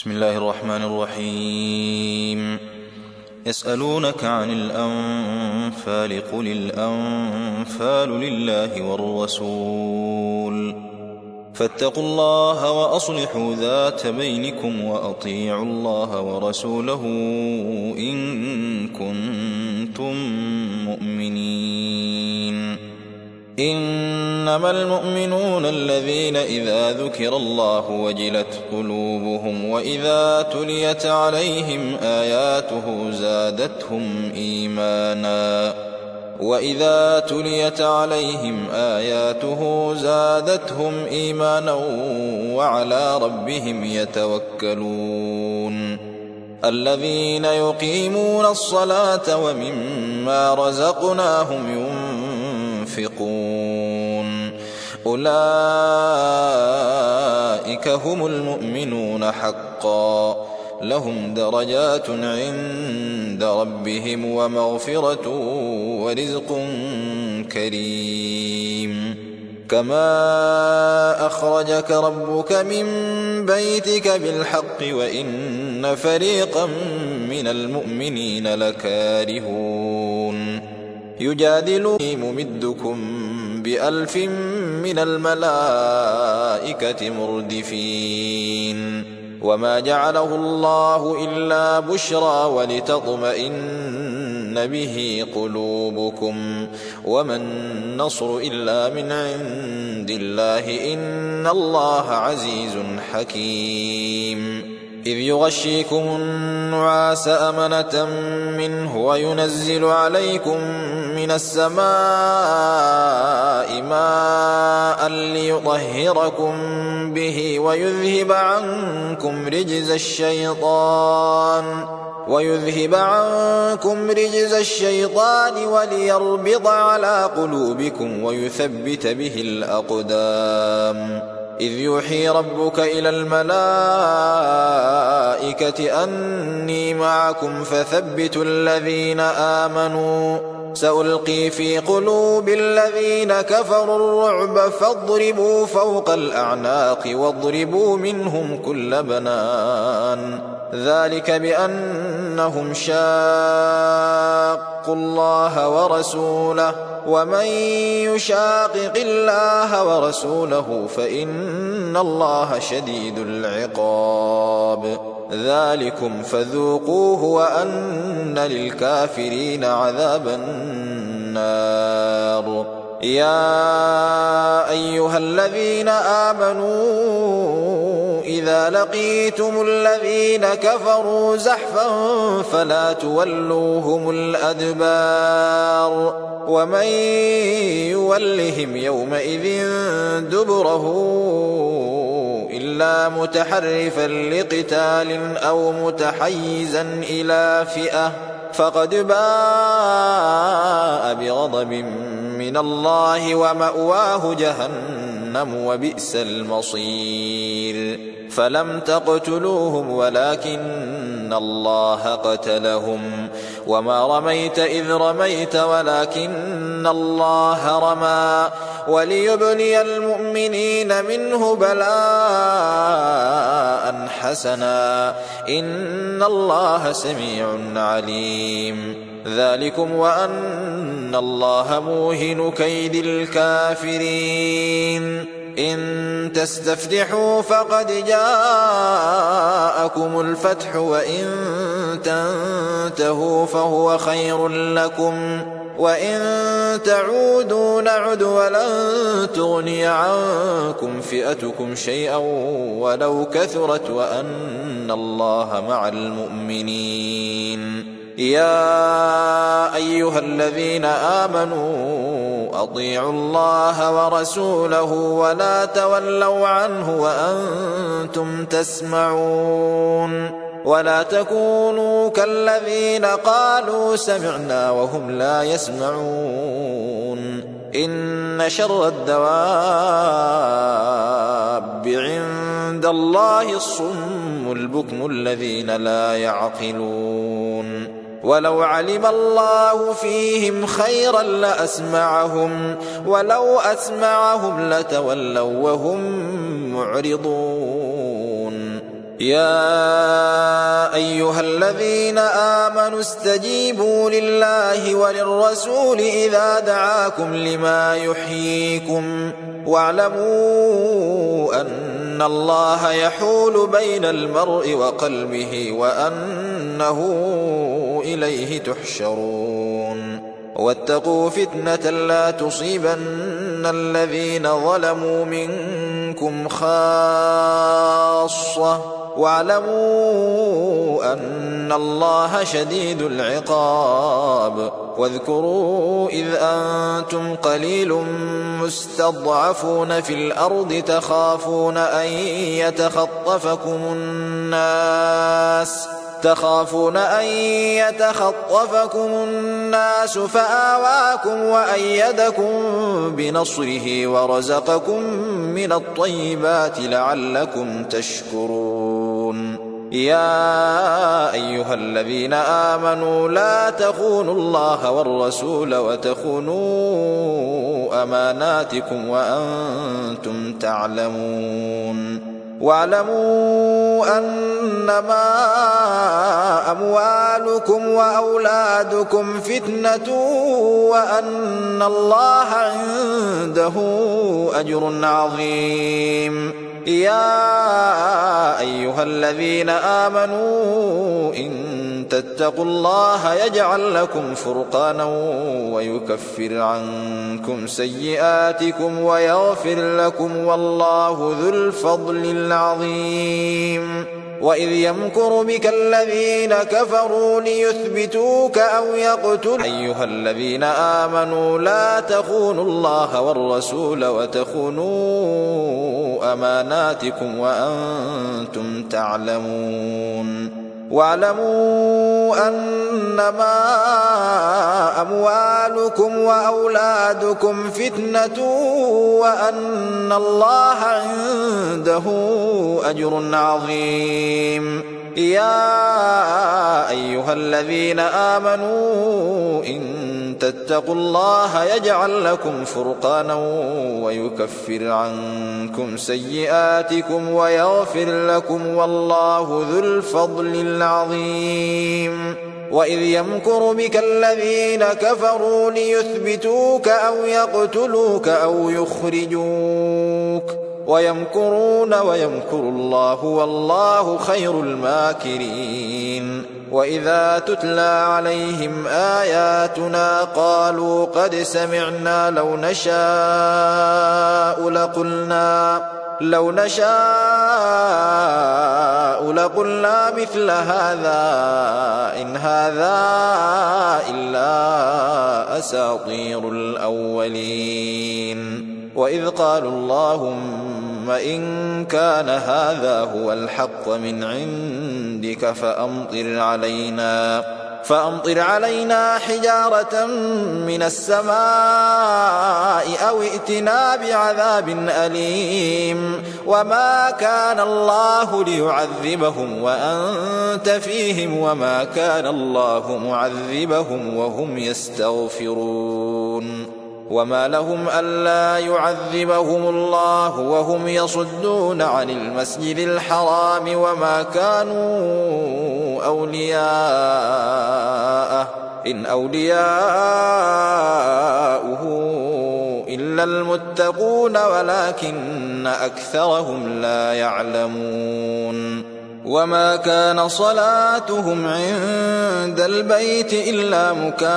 بسم الله الرحمن الرحيم. يسألونك عن الأنفال قل الأنفال لله والرسول فاتقوا الله وأصلحوا ذات بينكم وأطيعوا الله ورسوله إن كنتم مؤمنين. إنما المؤمنون الذين إذا ذكر الله وجلت قلوبهم وإذا تليت عليهم آياته زادتهم إيمانا وعلى ربهم يتوكلون. الذين يقيمون الصلاة ومما رزقناهم ينفقون أولئك هم المؤمنون حقا لهم درجات عند ربهم ومغفرة ورزق كريم. كما أخرجك ربك من بيتك بالحق وإن فريقا من المؤمنين لكارهون. يجادلون ممدكم ب1000 من الملائكة مردفين وما جعله الله إلا بشرى ولتطمئن به قلوبكم وما النصر إلا من عند الله إن الله عزيز حكيم. إذ يغشيكم النعاس أمنة منه وينزل عليكم من السماء ماء ليطهركم به ويذهب عنكم رجز الشيطان وليربط على قلوبكم ويثبت به الأقدام. إذ يوحي ربك إلى الملائكة أني معكم فثبتوا الذين آمنوا سألقي في قلوب الذين كفروا الرعب فاضربوا فوق الأعناق واضربوا منهم كل بنان. ذلك بأنهم شاقوا الله ورسوله ومن يشاقق الله ورسوله فإن الله شديد العقاب. ذلكم فذوقوه وأن للكافرين عذاب النار. يا أيها الذين آمنوا إذا لقيتم الذين كفروا زحفا فلا تولوهم الأدبار ومن يولهم يومئذ دبره إلا متحرفا لقتال أو متحيزا إلى فئة فقد باء بغضب من الله ومأواه جهنم وبئس المصير. فلم تقتلوهم ولكن الله قتلهم وما رميت إذ رميت ولكن الله رمى وليبلي المؤمنين منه بلاء حسنا إن الله سميع عليم. ذلكم وأن الله موهن كيد الكافرين. إن تستفتحوا فقد جاءكم الفتح وإن تنتهوا فهو خير لكم وإن تعودوا نعد ولن تغني عنكم فئتكم شيئا ولو كثرت وأن الله مع المؤمنين. يا أيها الذين آمنوا أطيعوا الله ورسوله ولا تولوا عنه وأنتم تسمعون. ولا تكونوا كالذين قالوا سمعنا وهم لا يسمعون. إن شر الدواب عند الله الصم البكم الذين لا يعقلون. ولو علم الله فيهم خيرا لأسمعهم ولو أسمعهم لتولوا وهم معرضون. يا أيها الذين آمنوا استجيبوا لله وللرسول إذا دعاكم لما يحييكم واعلموا أن الله يحول بين المرء وقلبه وأنه إليه تحشرون واتقوا فتنة لا تصيبن الذين ظلموا منكم خاصة واعلموا أن الله شديد العقاب واذكروا إذ أنتم قليل مستضعفون في الأرض تخافون أن يتخطفكم الناس فآواكم وأيدكم بنصره ورزقكم من الطيبات لعلكم تشكرون يا أيها الذين آمنوا لا تخونوا الله والرسول وتخونوا أماناتكم وأنتم تعلمون واعلموا أنما أموالكم وأولادكم فتنة وأن الله عنده أجر عظيم يا أيها الذين آمنوا إن تتقوا الله يجعل لكم فرقانا ويكفر عنكم سيئاتكم ويغفر لكم والله ذو الفضل العظيم وإذ يمكر بك الذين كفروا ليثبتوك أو يقتلوك أيها الذين آمنوا لا تخونوا الله والرسول وتخونوا أماناتكم وأنتم تعلمون واعلموا أنما أموالكم وأولادكم فتنة وأن الله عنده أجر عظيم يا أيها الذين آمنوا إن تتقوا الله يجعل لكم فرقانا ويكفر عنكم سيئاتكم ويغفر لكم والله ذو الفضل العظيم وإذ يمكر بك الذين كفروا ليثبتوك أو يقتلوك أو يخرجوك ويمكرون ويمكر الله والله خير الماكرين وإذا تتلى عليهم آياتنا قالوا قد سمعنا لو نشاء لقلنا مثل هذا إن هذا إلا أساطير الأولين وإذ قالوا اللهم إن كان هذا هو الحق من عندك فأمطر علينا حجارة من السماء أو ائتنا بعذاب أليم وما كان الله ليعذبهم وأنت فيهم وما كان الله معذبهم وهم يستغفرون وما لهم ألا يعذبهم الله وهم يصدون عن المسجد الحرام وما كانوا أولياءه إن أولياؤه إلا المتقون ولكن أكثرهم لا يعلمون وما كان صلاتهم عند البيت إلا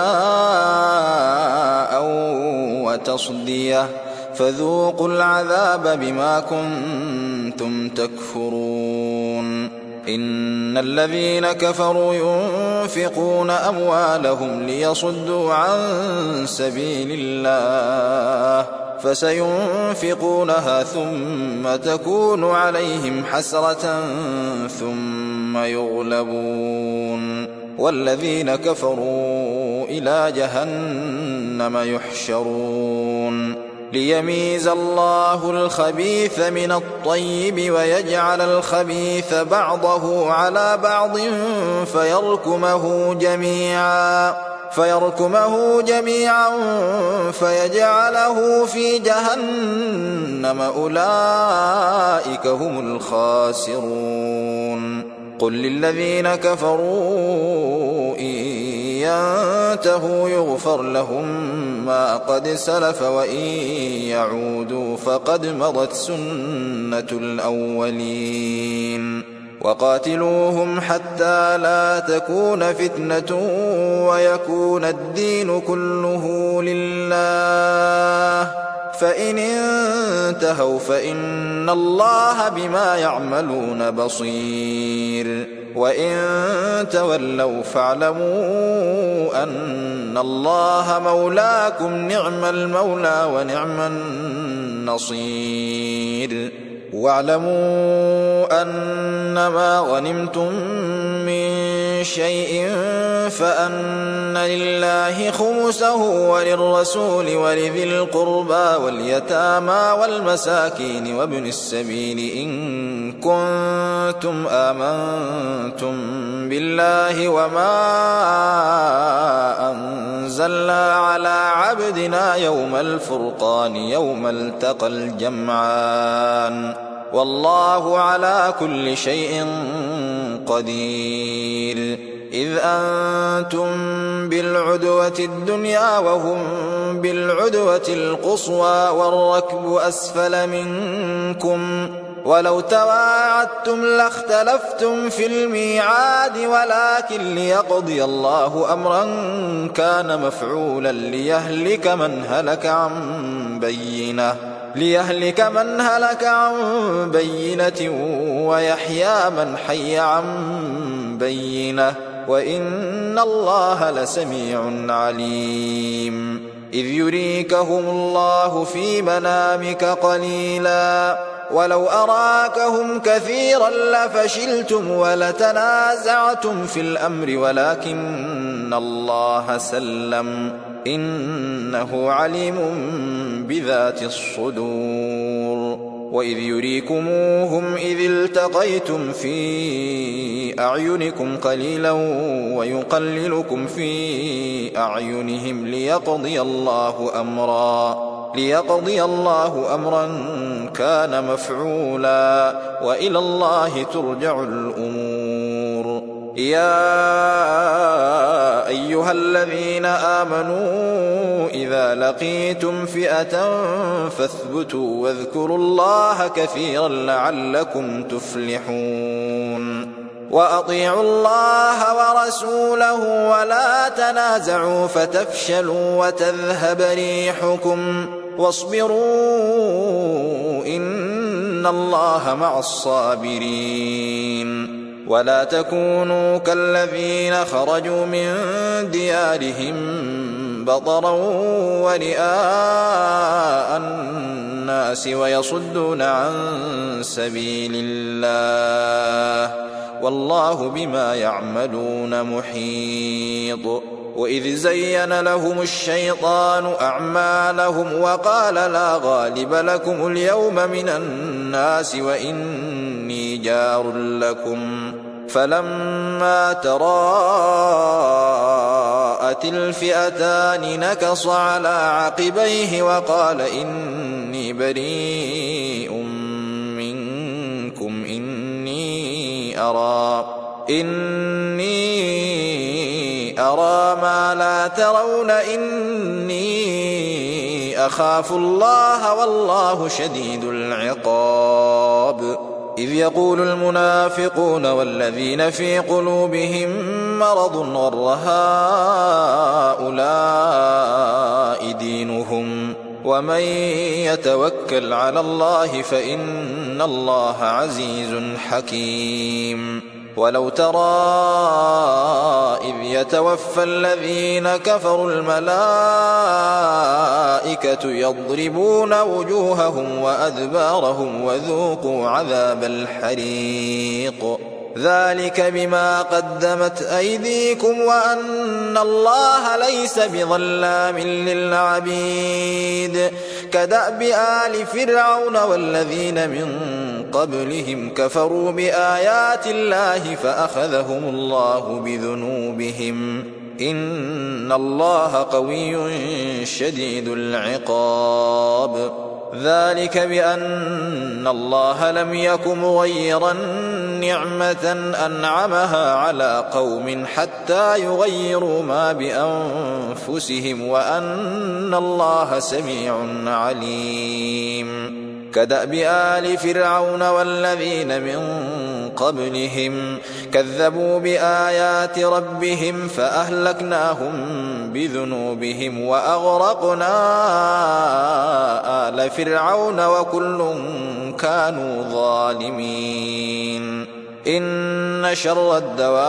مكاء وتصدية فذوقوا العذاب بما كنتم تكفرون إن الذين كفروا ينفقون أموالهم ليصدوا عن سبيل الله فسينفقونها ثم تكون عليهم حسرة ثم يغلبون والذين كفروا إلى جهنم يحشرون ليميز الله الخبيث من الطيب ويجعل الخبيث بعضه على بعض فيركمه جميعا فيجعله في جهنم أولئك هم الخاسرون قل للذين كفروا إن ينتهوا يغفر لهم ما قد سلف وإن يعودوا فقد مضت سنة الأولين وقاتلوهم حتى لا تكون فتنة ويكون الدين كله لله فإن انتهوا فإن الله بما يعملون بصير وإن تولوا فاعلموا أن الله مولاكم نعم المولى ونعم النصير واعلموا أنما غنمتم من شيء فأن لله خمسه وللرسول ولذي القربى واليتامى والمساكين وابن السبيل إن كنتم آمنتم بالله وما أنزلنا على عبدنا يوم الفرقان يوم التقى الجمعان والله على كل شيء قدير إذ أنتم بالعدوة الدنيا وهم بالعدوة القصوى والركب أسفل منكم ولو تواعدتم لاختلفتم في الميعاد ولكن ليقضي الله أمرا كان مفعولا ليهلك من هلك عن بينة ويحيى من حي عن بينة وإن الله لسميع عليم إذ يريكهم الله في منامك قليلا ولو أراكهم كثيرا لفشلتم ولتنازعتم في الأمر ولكن الله سلم إنه عليم بذات الصدور وإذ يريكموهم إذ التقيتم في أعينكم قليلا ويقللكم في أعينهم ليقضي الله أمرا كان مفعولا وإلى الله ترجع الأمور يا أيها الذين آمنوا إذا لقيتم فئة فاثبتوا واذكروا الله كثيرا لعلكم تفلحون وأطيعوا الله ورسوله ولا تنازعوا فتفشلوا وتذهب ريحكم واصبروا إن الله مع الصابرين ولا تكونوا كالذين خرجوا من ديارهم بطرا ورئاء الناس ويصدون عن سبيل الله والله بما يعملون محيط وإذ زين لهم الشيطان أعمالهم وقال لا غالب لكم اليوم من الناس وإني جار لكم فلما تراءت الفئتان نكص على عقبيه وقال إني بريء منكم إني أرى ما لا ترون إني أخاف الله والله شديد العقاب إذ يقول المنافقون والذين في قلوبهم مرض غر هؤلاء دينهم ومن يتوكل على الله فإن الله عزيز حكيم ولو ترى إذ يتوفى الذين كفروا الملائكة يضربون وجوههم وأدبارهم وذوقوا عذاب الحريق ذلك بما قدمت أيديكم وأن الله ليس بظلام للعبيد كدأب آل فرعون والذين من قبلهم كفروا بآيات الله فأخذهم الله بذنوبهم إن الله قوي شديد العقاب ذلك بأن الله لم يك مغيرا نعمة أنعمها على قوم حتى يغيروا ما بأنفسهم وأن الله سميع عليم. كدأب آل فرعون والذين من قبلهم كذبوا بآيات ربهم فأهلكناهم بذنوبهم وأغرقنا آل فرعون وكل كانوا ظالمين. إن شر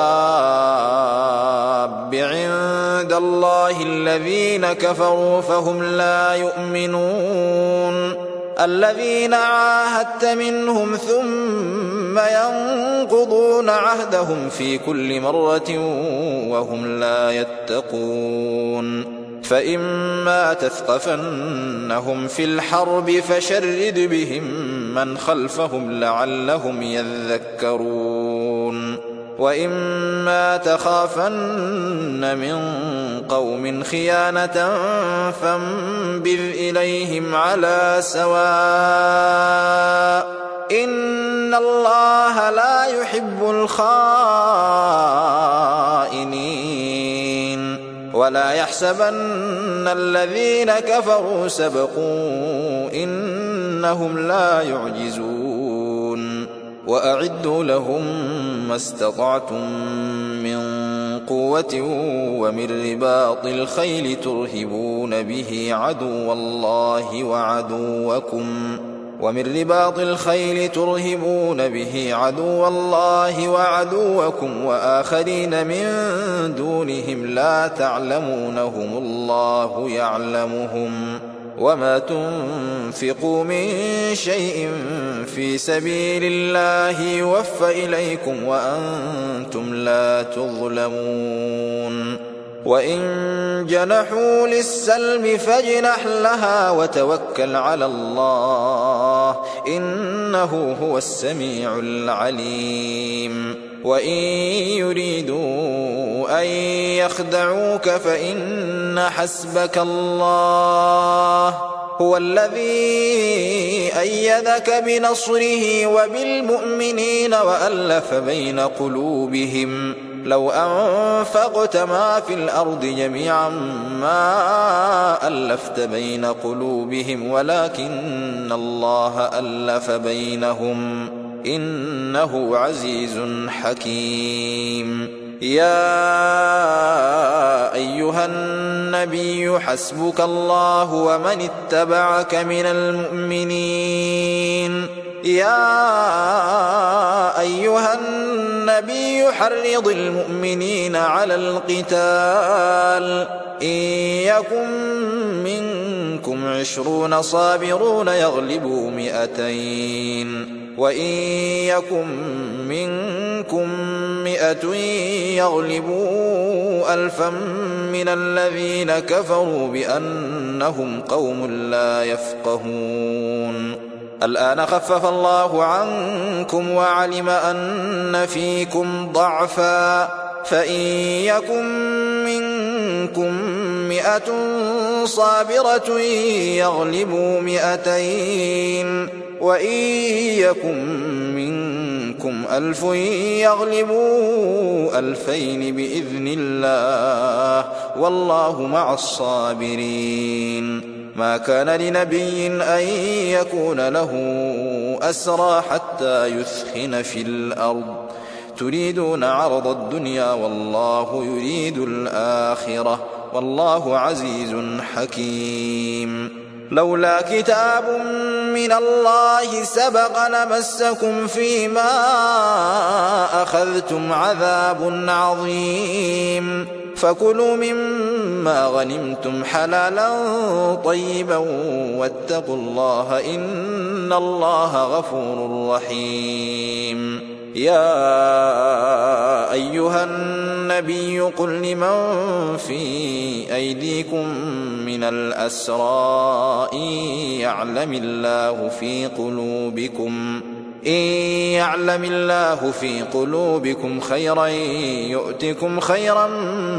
الدواب عند الله الذين كفروا فهم لا يؤمنون. الذين عاهدت منهم ثم ينقضون عهدهم في كل مرة وهم لا يتقون. فإما تثقفنهم في الحرب فشرد بهم من خلفهم لعلهم يذكرون. وإما تخافن من قوم خيانة فانبذ إليهم على سواء إن الله لا يحب الخائنين. ولا يحسبن الذين كفروا سبقوا إنهم لا يعجزون. وأعدوا لهم ما استطعتم من قوة ومن رباط الخيل ترهبون به عدو الله وعدوكم وآخرين من دونهم لا تعلمونهم الله يعلمهم. وما تنفقوا من شيء في سبيل الله يوفى إليكم وأنتم لا تظلمون. وإن جنحوا للسلم فاجنح لها وتوكل على الله إنه هو السميع العليم. وإن يريدوا أن يخدعوك فإن حسبك الله هو الذي أيدك بنصره وبالمؤمنين وألف بين قلوبهم لو أنفقت ما في الأرض جميعا ما ألفت بين قلوبهم ولكن الله ألف بينهم إنه عزيز حكيم. يا أيها النبي حسبك الله ومن اتبعك من المؤمنين. يا أيها النبي حرض المؤمنين على القتال إن يكن منكم 20 صابرون يغلبوا 200 وإن يكن منكم 100 يغلبوا 1000 من الذين كفروا بأنهم قوم لا يفقهون. الآن خفف الله عنكم وعلم أن فيكم ضعفا فإن يكن منكم 100 صابرة يغلبوا 200 وإن يكن منكم 1000 يغلبوا 2000 بإذن الله والله مع الصابرين. ما كان لنبي أن يكون له أسرى حتى يثخن في الأرض تريدون عرض الدنيا والله يريد الآخرة والله عزيز حكيم. لولا كتاب من الله سبق لمسكم فيما أخذتم عذاب عظيم فكلوا مما غنمتم حلالا طيبا واتقوا الله إن الله غفور رحيم. يا أيها النبي قل لمن في أيديكم من الأسرى إن يعلم الله في قلوبكم خيرا يؤتكم خيرا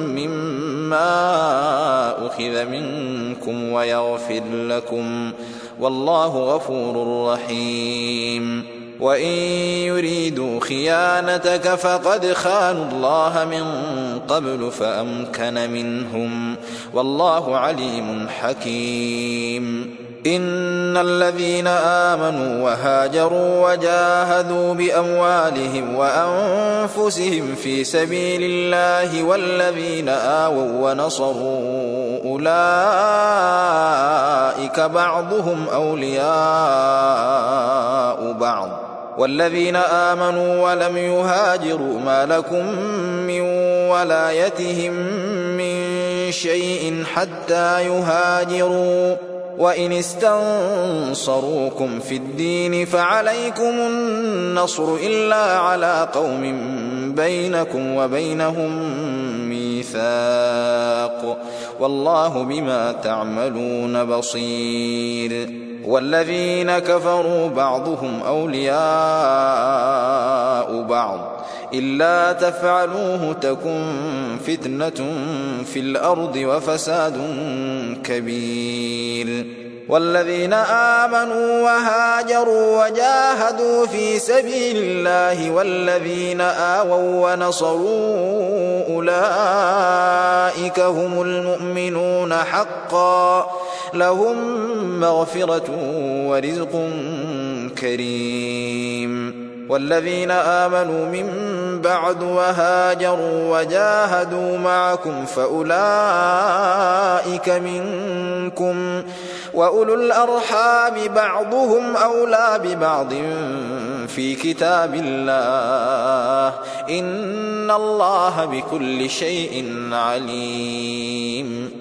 مما أخذ منكم والله غفور رحيم وإن يريدوا خيانتك فقد خانوا الله من قبل فأمكن منهم والله عليم حكيم إن الذين آمنوا وهاجروا وجاهدوا بأموالهم وأنفسهم في سبيل الله والذين آووا ونصروا أولئك بعضهم أولياء بعض والذين آمنوا ولم يهاجروا ما لكم من ولايتهم من شيء حتى يهاجروا وإن استنصروكم في الدين فعليكم النصر إلا على قوم بينكم وبينهم ميثاق والله بما تعملون بصير والذين كفروا بعضهم أولياء بعض إلا تفعلوه تكن فتنة في الأرض وفساد كبير والذين آمنوا وهاجروا وجاهدوا في سبيل الله والذين آووا ونصروا أولئك هم المؤمنون حقا لهم مغفرة ورزق كريم والذين آمنوا من بعد وهاجروا وجاهدوا معكم فأولئك منكم وأولو الأرحام بعضهم أولى ببعض في كتاب الله إن الله بكل شيء عليم